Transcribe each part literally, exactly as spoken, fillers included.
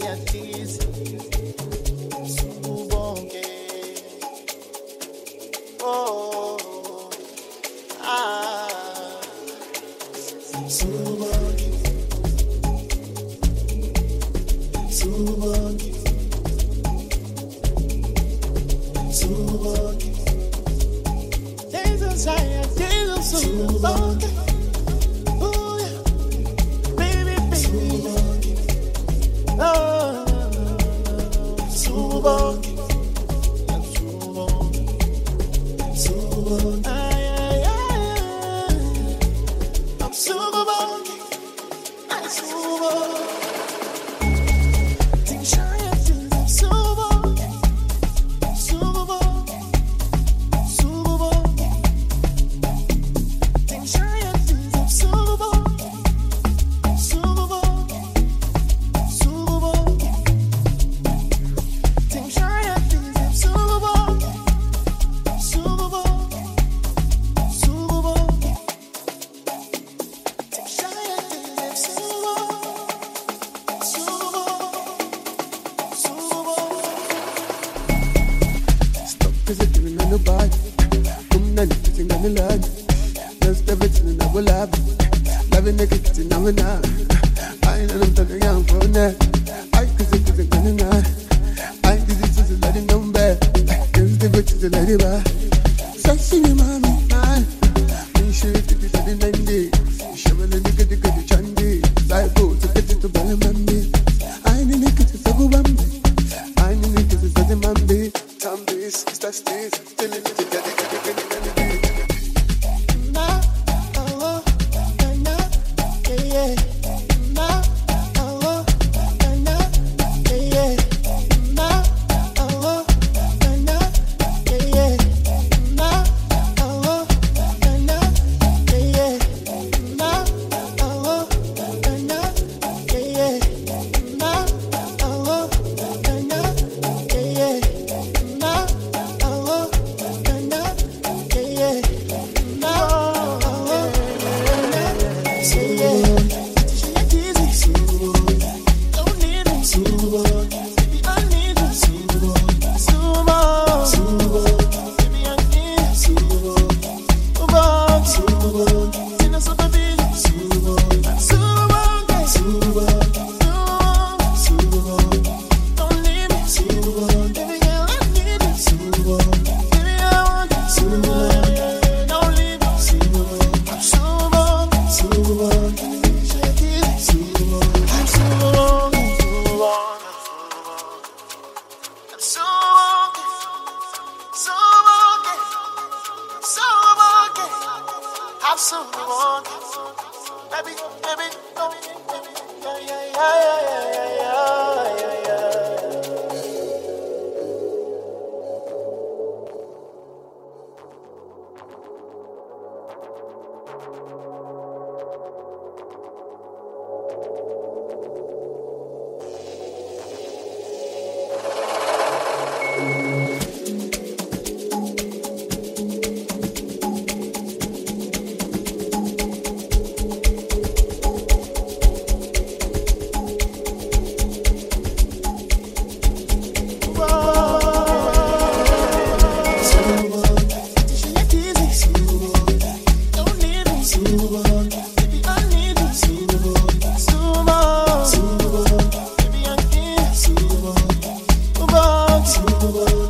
yatizi subonge oh ah subonge subonge subonge Jesus I Jesus subonge Subo,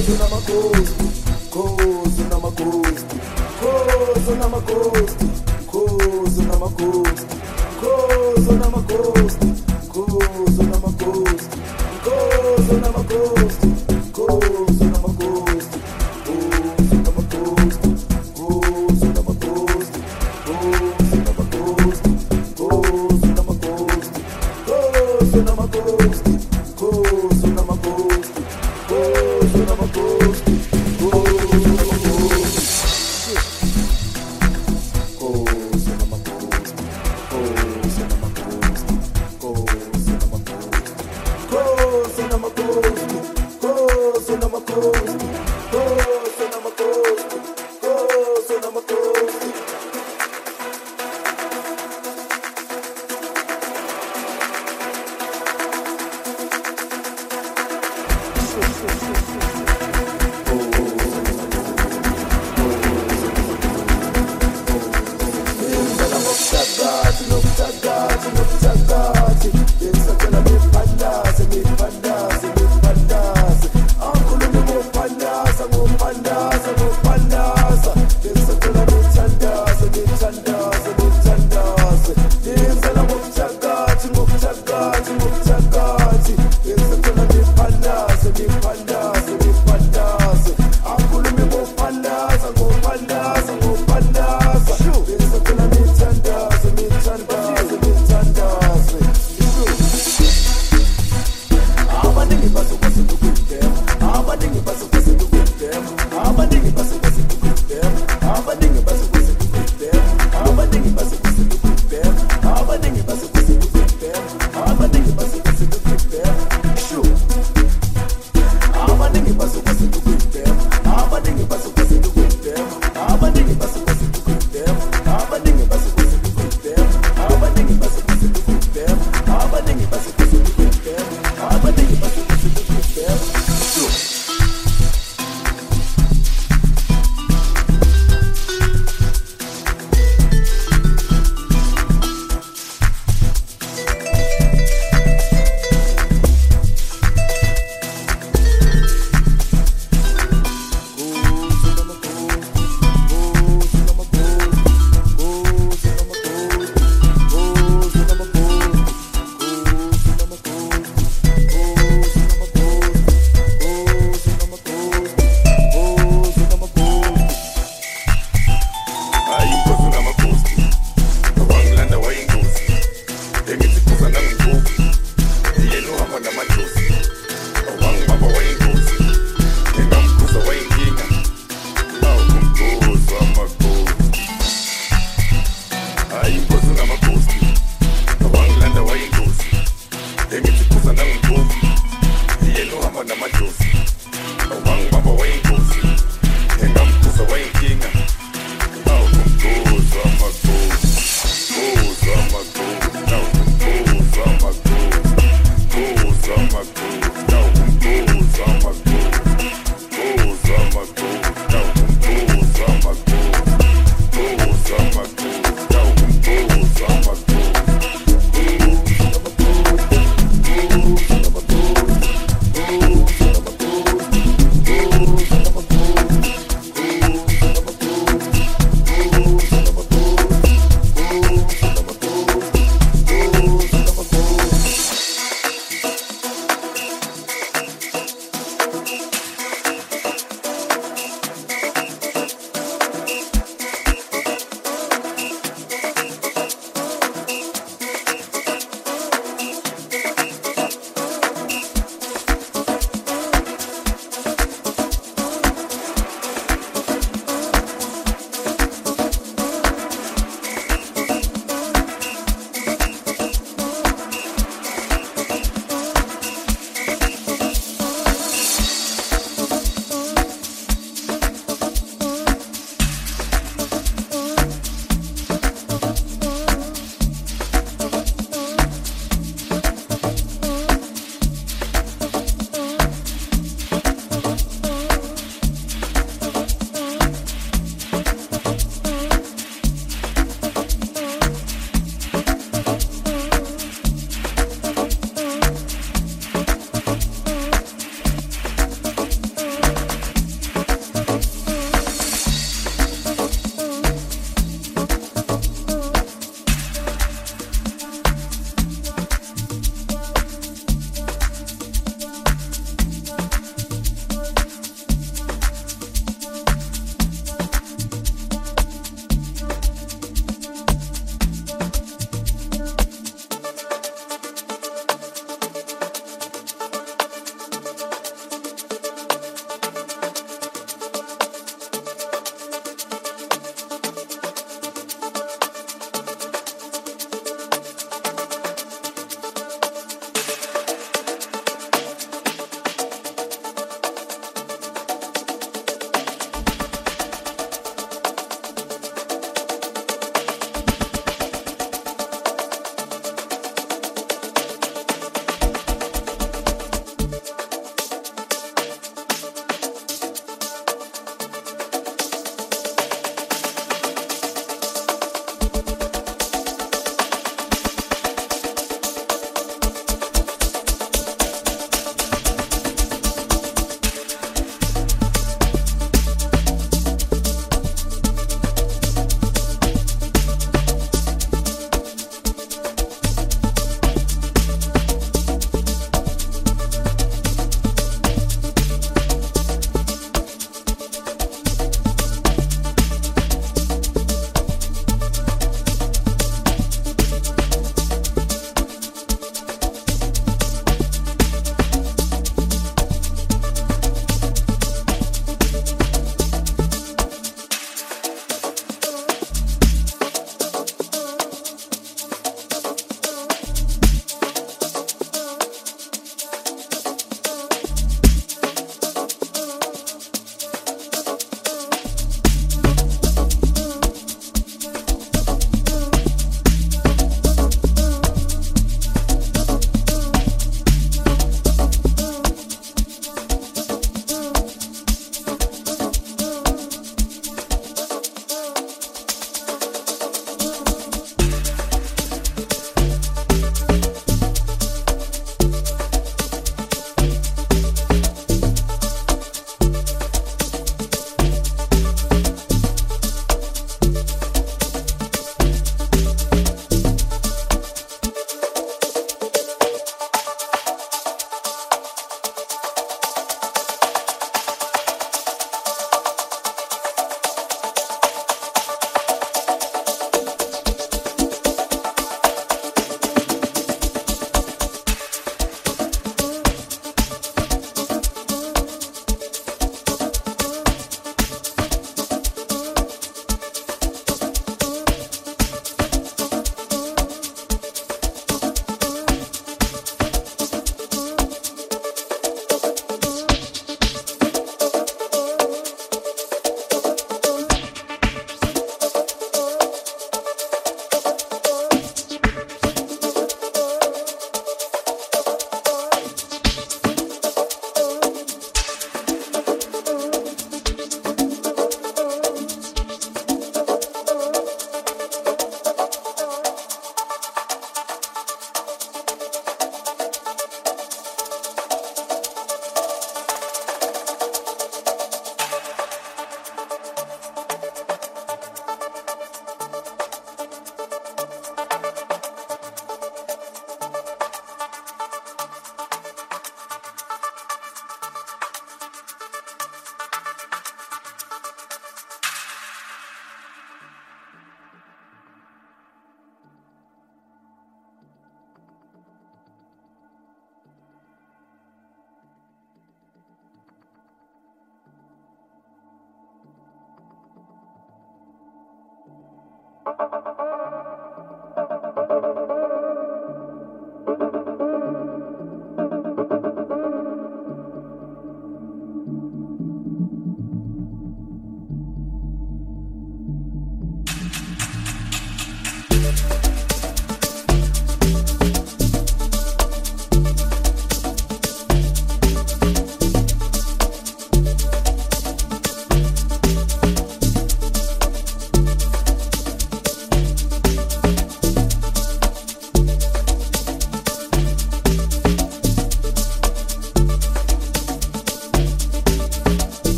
It's a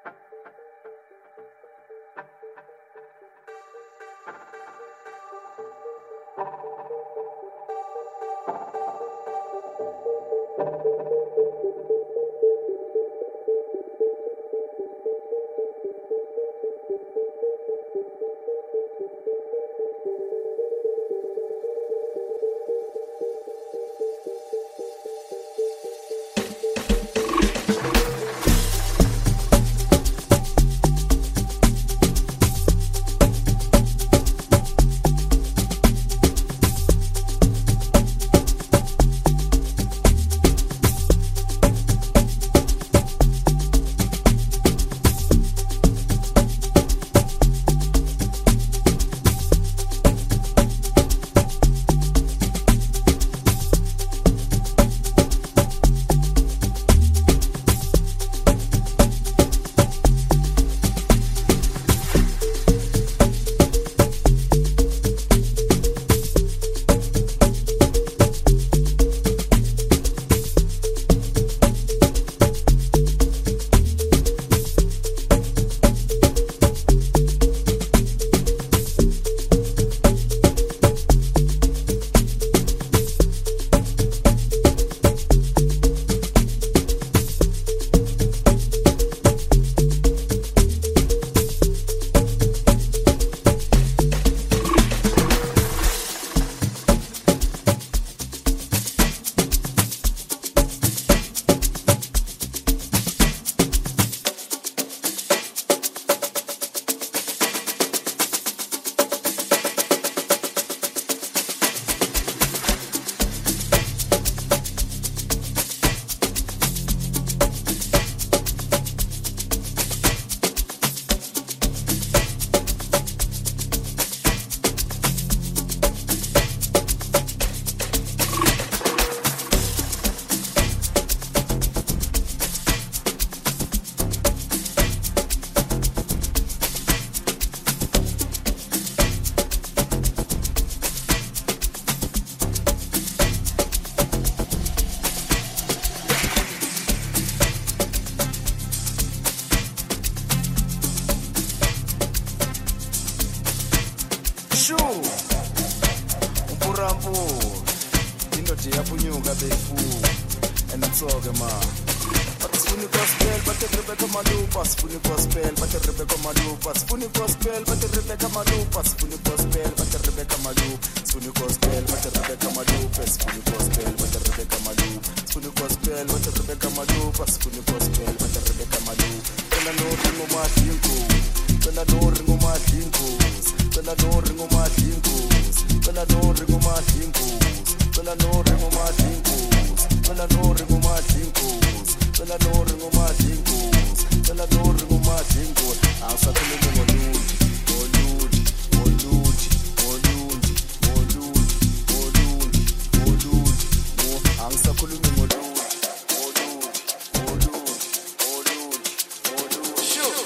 Yapunyunga befu and I'm talking ma. But it's funny gospel, but the Rebecca Malupas, funny gospel, but the Rebecca Malupas, funny gospel, but the Rebecca Malupas, funny gospel, but the Rebecca Malup, funny gospel, but the Rebecca Malupas, funny gospel, but the Rebecca Malup, funny gospel, but the Rebecca Malupas, funny gospel, but the Rebecca Malup. Tell no ringo ma dingo, tell no ringo ma dingo, tell no ringo ma dingo, tell no ringo ma dingo. Tell no ringo ma dinkos, tell no ringo ma dinkos, tell no ringo ma dinkos, tell no ringo ma dinkos. Asa khuluma ngoludi, ngoludi, ngoludi, ngoludi, ngoludi, ngoludi, ngoludi. Mo angisa khuluma ngoludi, ngoludi, ngoludi, ngoludi, ngoludi. Sure.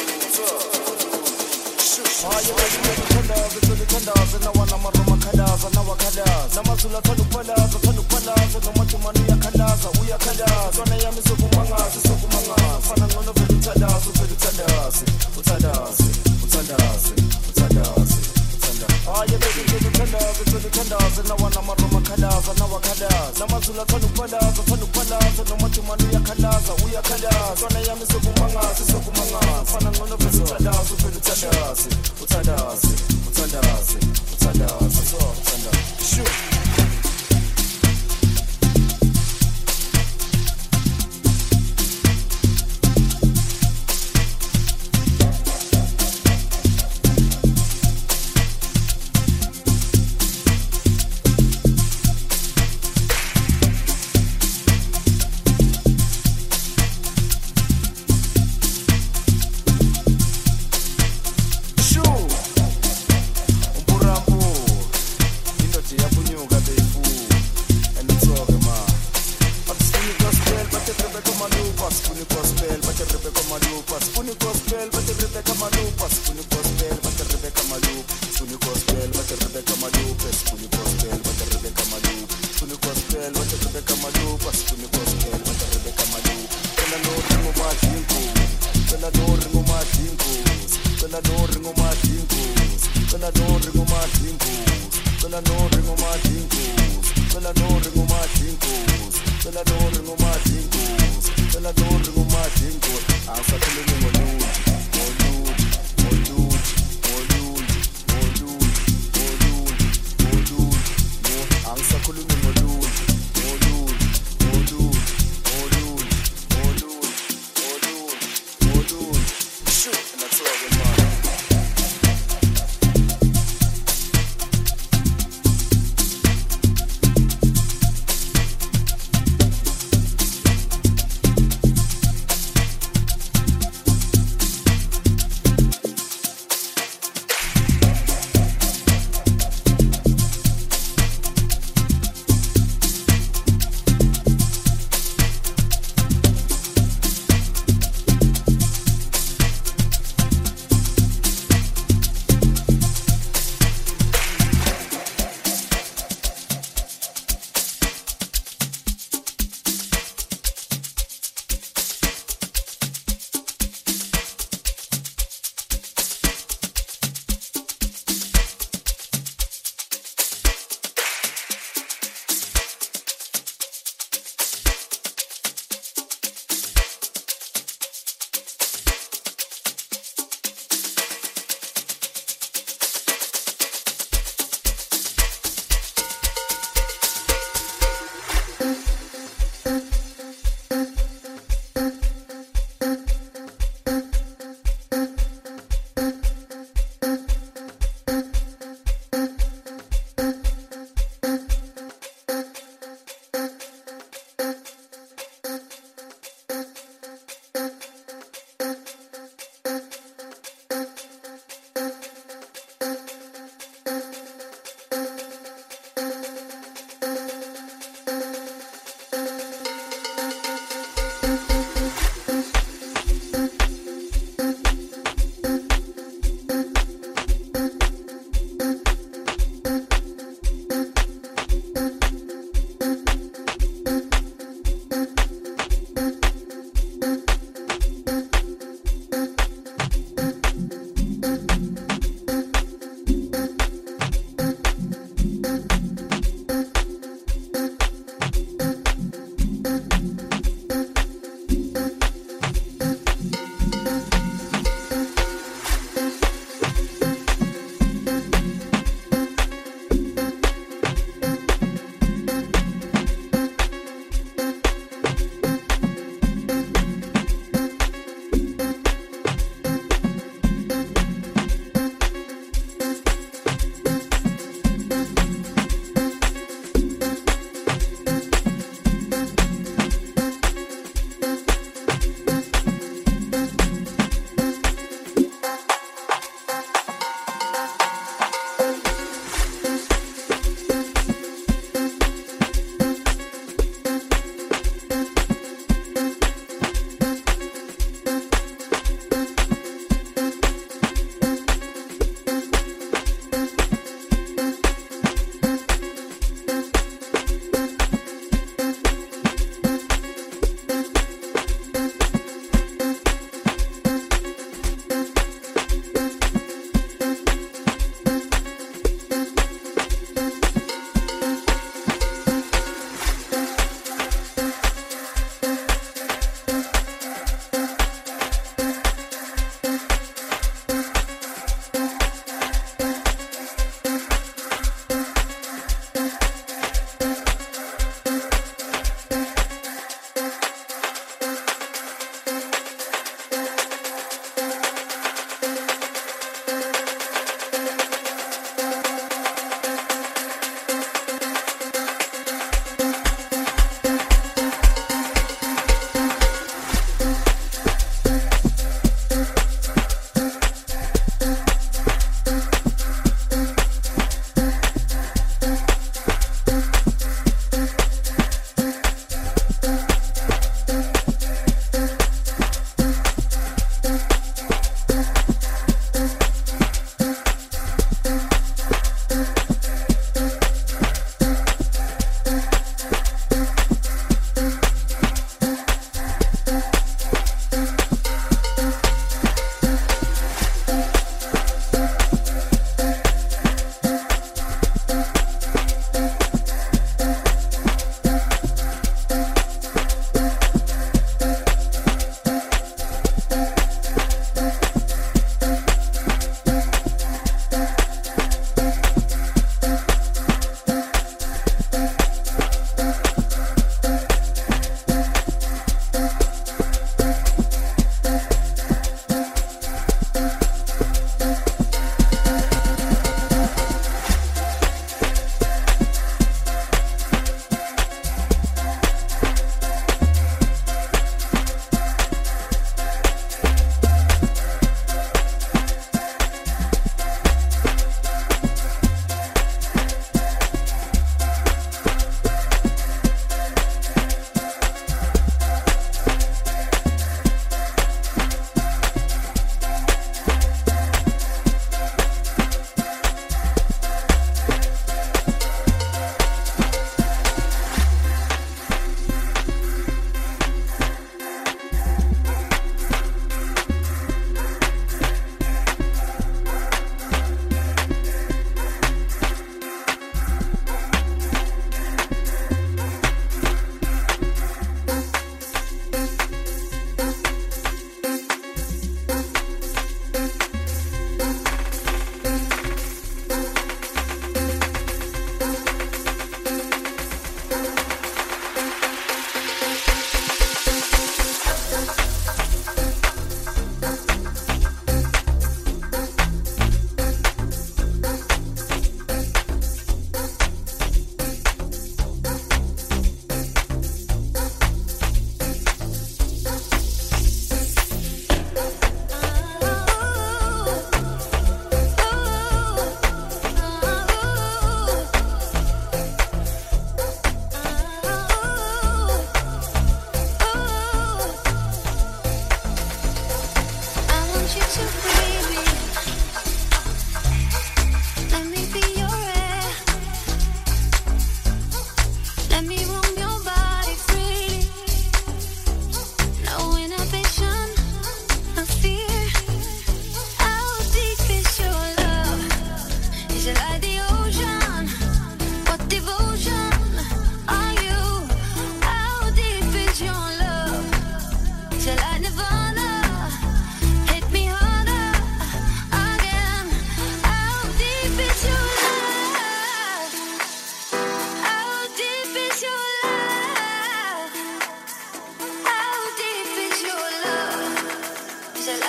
Sure. Ah, you ready to kandaza, to kandaza, na wana maroma kandaza, na wakadaza. Namazula thanda ukubalaza, thanda ukubalaza, nomathumana uyakhalaza, uyakhalaza. Sona yami sokumangaza, sokumangaza. Fana ngcono vele uthandaza, vele uthandaza, uthandaza, uthandaza, uthandaza, uthandaza. Hayi baby, thanda ukhandaza, thanda ukhandaza, na wana maroma khalaza, na wakhalaza. Namazula thanda ukubalaza, thanda ukubalaza, nomathumana uyakhalaza, uyakhalaza. Sona yami sokumangaza, sokumangaza. Fana ngcono vele uthandaza, vele uthandaza, uthandaza, uthandaza, uthandaza, uthandaza. Sure. Tell Cela no ringo madingos, cela no ringo madingos, cela no ringo madingos, cela no ringo madingos, cela no ringo madingos, cela no ringo madingos, cela no ringo madingos. Angisakhulumi ngoludi, ngoludi, ngoludi, ngoludi, ngoludi, ngoludi, ngoludi. Angisakhulumi ngoludi, ngoludi, ngoludi, ngoludi, ngoludi, ngoludi, ngoludi. Shoot, and that's all good, man.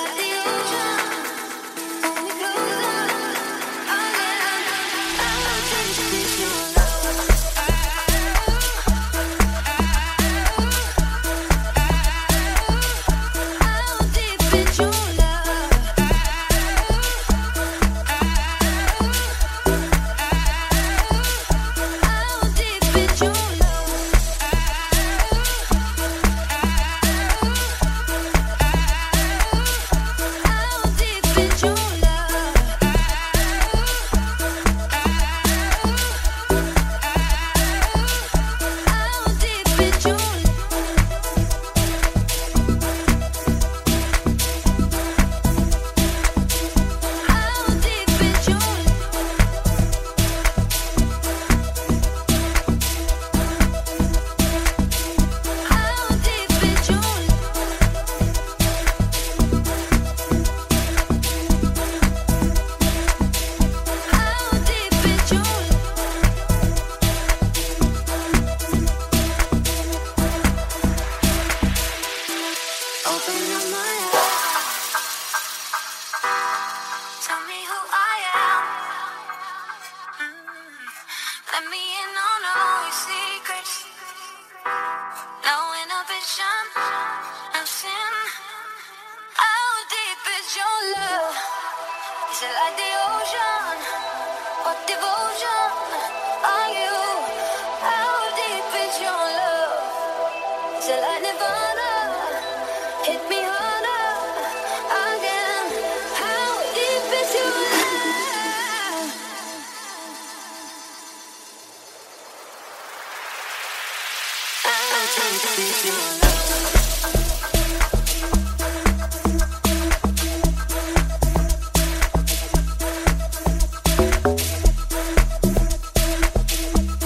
We'll be right back.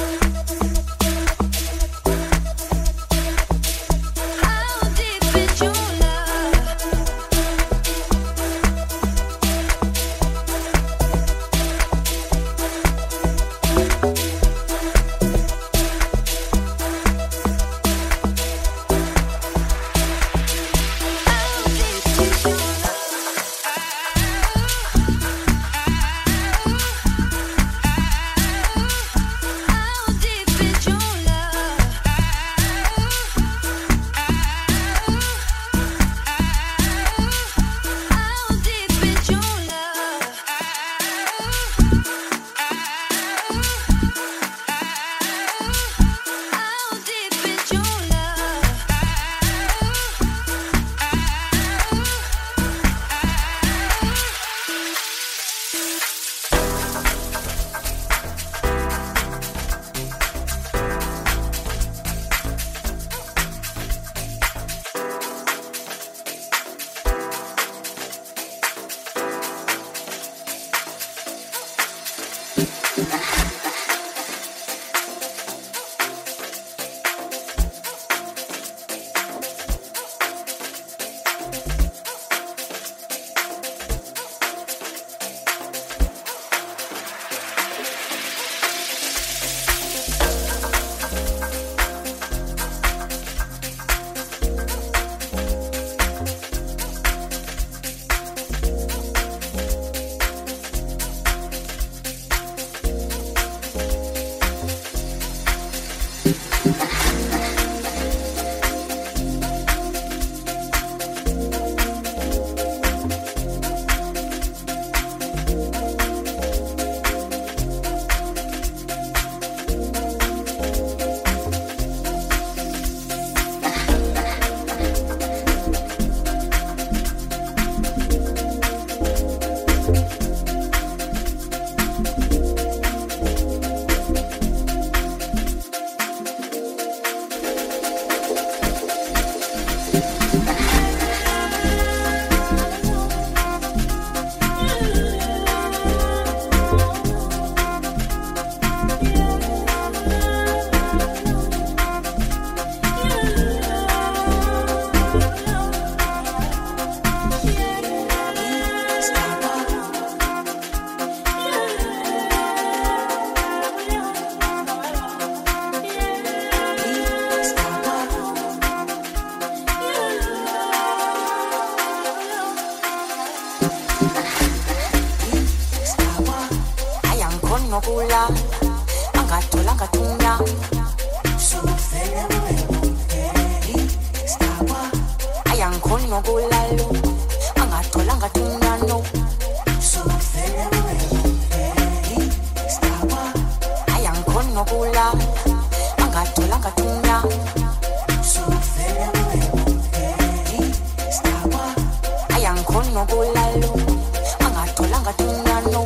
nokula angatholanga thunya suvele wena staba ayangikhoni nokula lo angatholanga thunya no suvele wena staba ayangikhoni nokula angatholanga thunya suvele wena staba ayangikhoni nokula lo angatholanga thunya no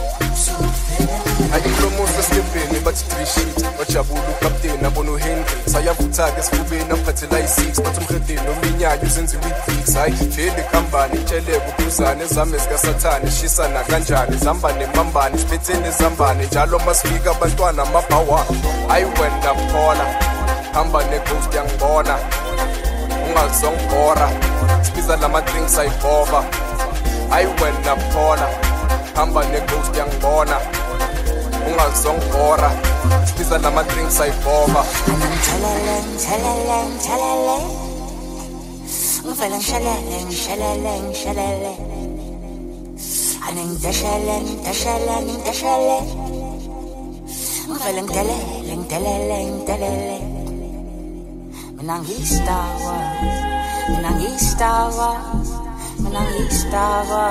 Ayiklomusa stepeni bathi three sheet bajabula ukapteni abona uHenry sayavutha ke sifubeni aphathela i-six bathi umhedeni nominyayo uzenza i-week hayi vele khambani itsheleke ukhuzane ezame zikasathane shisana kanjani zambane mambane sibethene zambane njalo masifika abantwana amabhawa hayi wena phola hamba neghost yangibona ungazongibhora sibiza lama drinks ayibhova hayi wena phola hamba neghost yangibona ungazongibhora sibiza lama drinks ayibhova Chalele, chalele, chalele. Ngivele ngishelele, ngishelele, ngishelele. Ane ngideshele, ngideshele, ngideshele. Ngivele ngidelele, ngidelele, ngidelele. Mina ngiyistawa, mina ngiyistawa, mina ngiyistawa.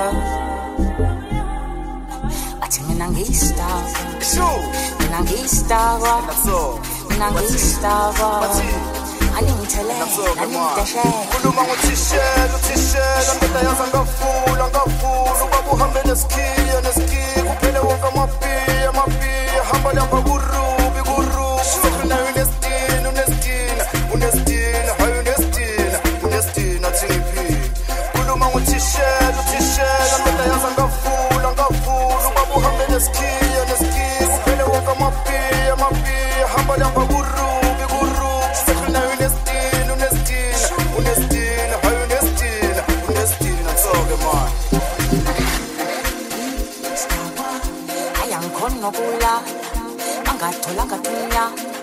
Athi mina ngiyistawa, mina ngiyistawa. Mina ngiyistawa. Aningithelele, aningideshele. Khuluma ngothishela, uthishela ndoda yaza ngavula, ngavula ubaba uhambe nesikhiya, nesikhiya kuphele wonke amapiya, amapiya hamba lapha kurubi, kurubi sokhona unestina, unestina, unestina, hayi unestina, unestina thingiphi. Khuluma ngothishela, uthishela ndoda yaza ngavula, ngavula ubaba uhambe nesikhiya, nesikhiya kuphele wonke amapiya, amapiya hamba lapha kurubi, kurubi sokhona unestina, unestina, unestina, hayi unestina, unestina soke man. Ayangikhoni nokula angatholanga thunya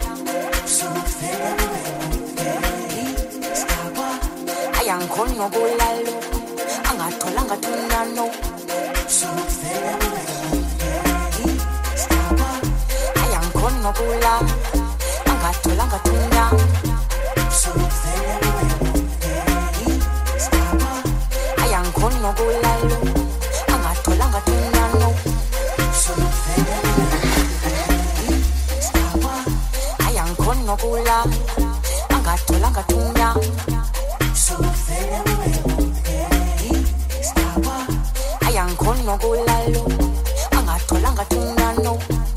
ayangikhoni nokula lo angatholanga thunya no ayangikhoni nokula angatholanga thunya ayangikhoni nokula lo angatholanga thunya no ayangikhoni nokula angatholanga thunya ayangikhoni nokula lo angatholanga thunya no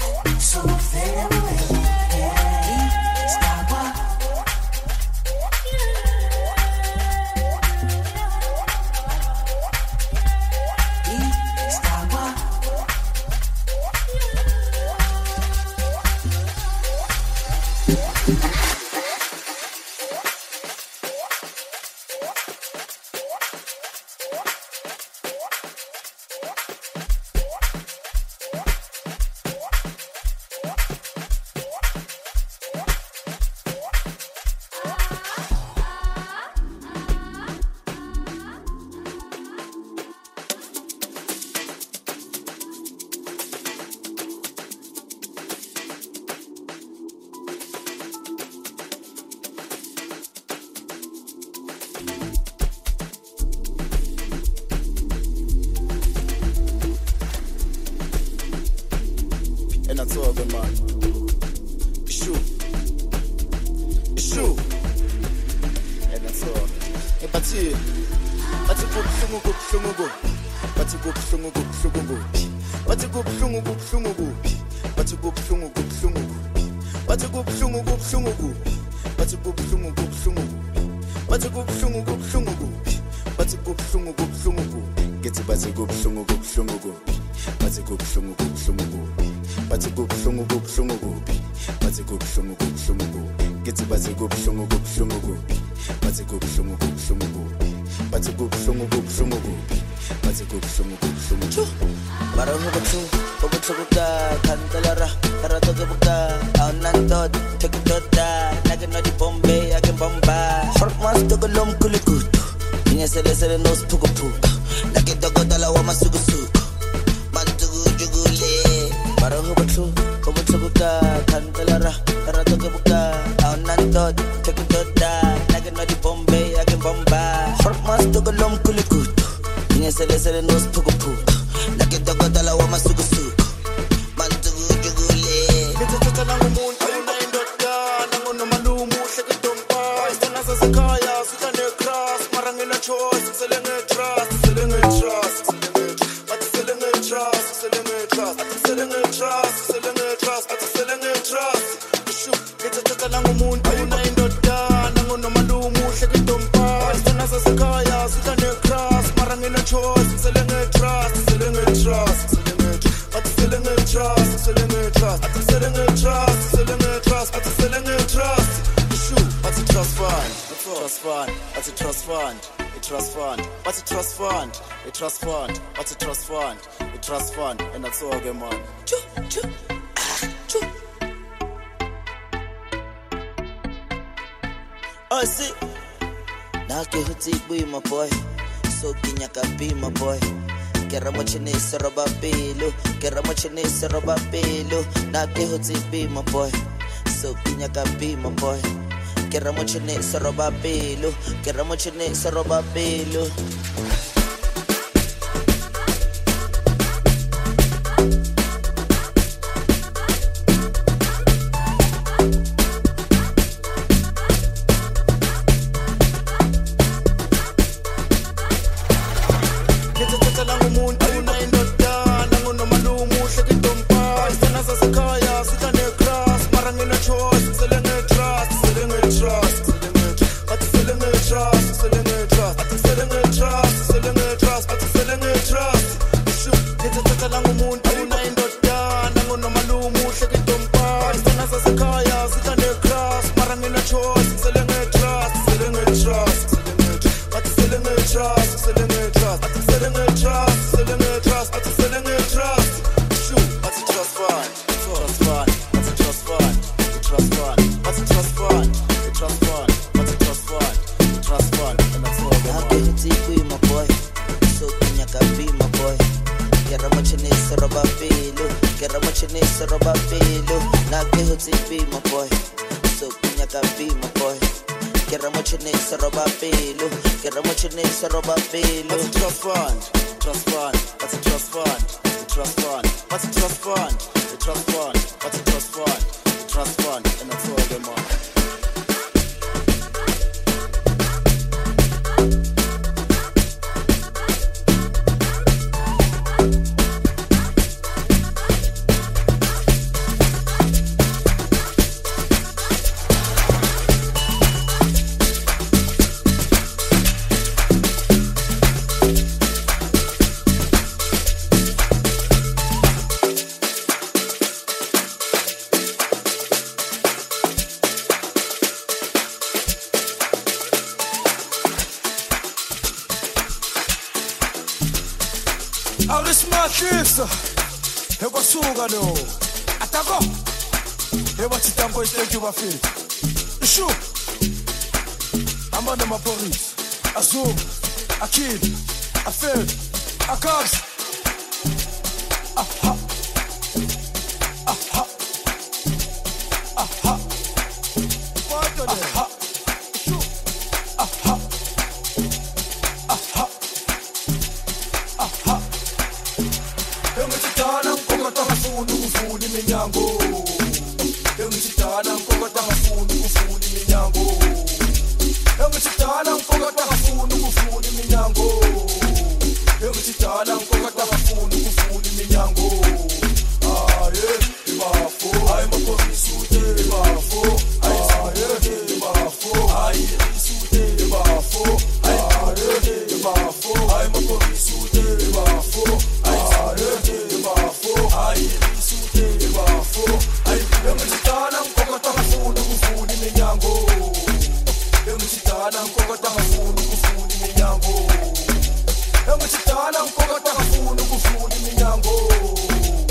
And that's all good man. Shoo. Shoo. And that's all. Hey, Pati. Pati go plungu go plungu go. Pati go plungu go plungu go. Pati go plungu go plungu go. Pati go plungu go plungu go. Pati go plungu go plungu go. Pati go plungu go plungu go. Pati go plungu go plungu go. Pati go plungu go plungu go. Get it, pati go plungu go plungu go. Pati go plungu go plungu go. Pati go plungu go plungu go. Pati go plungu go plungu go. Get it, pati go plungu go plungu go. Pati go plungu go plungu go. Pati go plungu go plungu go. Pati go plungu go plungu go. Marang ko tu, pagod ka, kantalara, karato ka buka, aon nandod, chagdoda, nagano di Bombay, aking bomba. Short mas tagolom kulikuto, niya sere sere nos pugo pugo, nakita ko dalawa masugusugo, mantugu jugule. Marang ko tu, sele sele no siphukuphuku like dokotela wamasukusuku mantukujukule ngithetha nangumuntu ayinayindoda nangonomalumu uhleke dompa isithanda sasekhaya sitha necross mara ngina choice kusele ngetrust kusele ngetrust bathi kusele ngetrust kusele ngetrust bathi kusele ngetrust kusele ngetrust bathi kusele ngetrust shu ngithetha nangumuntu ayinayindoda nangonomalumu uhleke dompa isithanda sasekhaya sitha necross mara ngina choice kusele ngetrust kusele ngetrust bathi kusele ngetrust kusele ngetrust bathi kusele ngetrust kusele ngetrust bathi kusele ngetrust shu bathi trust fund trust fund bathi trust fund a trust fund bathi trust fund a trust fund bathi trust fund a trust fund and that's all again man chu chu ah chu oh see now ke hutsi boy my boy so kinya ka be my boy ke ra mochinese roba pelo ke ra mochinese roba pelo na ke hutsi be my boy so kinya ka be my boy ke ra mochinese roba pelo ke ra mochinese roba pelo awulismahlisa ekwasuka lo atako ebathi tambo thank you bafethu ishu amanda mapolice azum akid afel akabs aha aha aha what aha ishu aha aha aha Engitidala ngokota ngafuni ukufuna iminyango Engitidala ngokota ngafuni ukufuna iminyango Engitidala ngokota ngafuni ukufuna iminyango Engitidala ngokota ngafuni ukufuna iminyango Aye ibafo ay makorisute ibafo aye ibafo ay risute ibafo aye ibafo ay makorisute ibafo Engitidala ngokota ngafuni ukufuna iminyango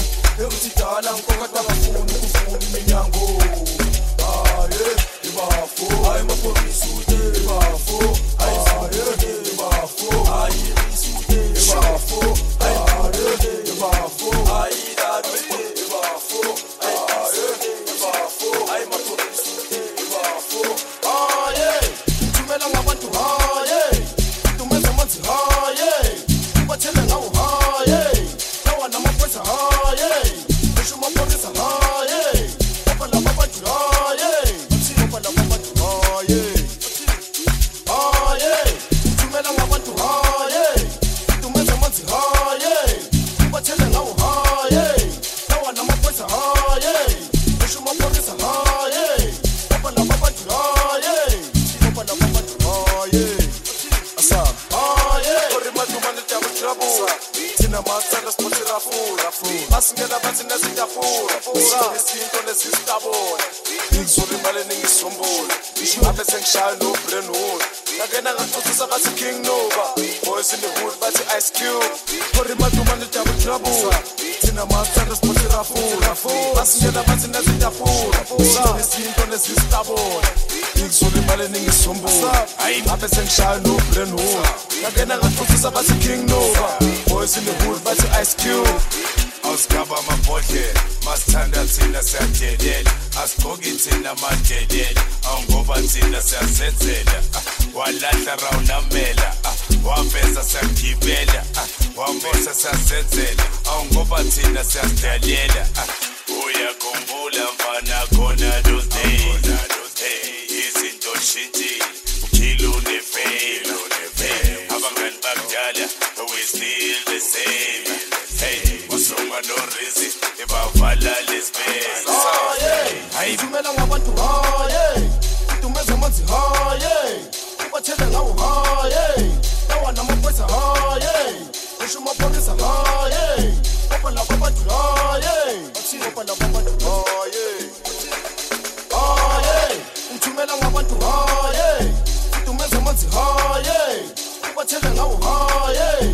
basingena bathi nezitafula isinto nesistabona ngizula imali ningisombula abe sengishaya no Brentwood ngakena ngathuthisa bathi King Nova boys in the hood bathi Ice Cube kori maduma ne double trouble thina mathanda siphothela full basingena bathi nezitafula isinto nesistabona ngizula imali ningisombula abe sengishaya no Brentwood ngakena ngathuthisa bathi King Nova boys in the hood bathi Ice Cube Auskaba mabhodlela masithanda thina siyadelela asigqoki thina madelela awungoba thina siyazenzela walahla rawunamela waveza siyagibela wambosa siyazenzela awungoba thina siyazidalela uyakhumbula mfana khona those days izinto shintile ukhilo nefela abangani bakudala we still the same hey usonga no reason ebavala lespace oh yeah ayithumela ngabantu oh yeah itumeza amanzi oh yeah ubathela ngawo oh yeah nawa namaphoyisa oh yeah usho amaphoyisa oh yeah papa la papa oh yeah athi papa la papa oh yeah oh yeah uthumela ngabantu oh yeah itumeza amanzi oh yeah ubathela ngawo oh yeah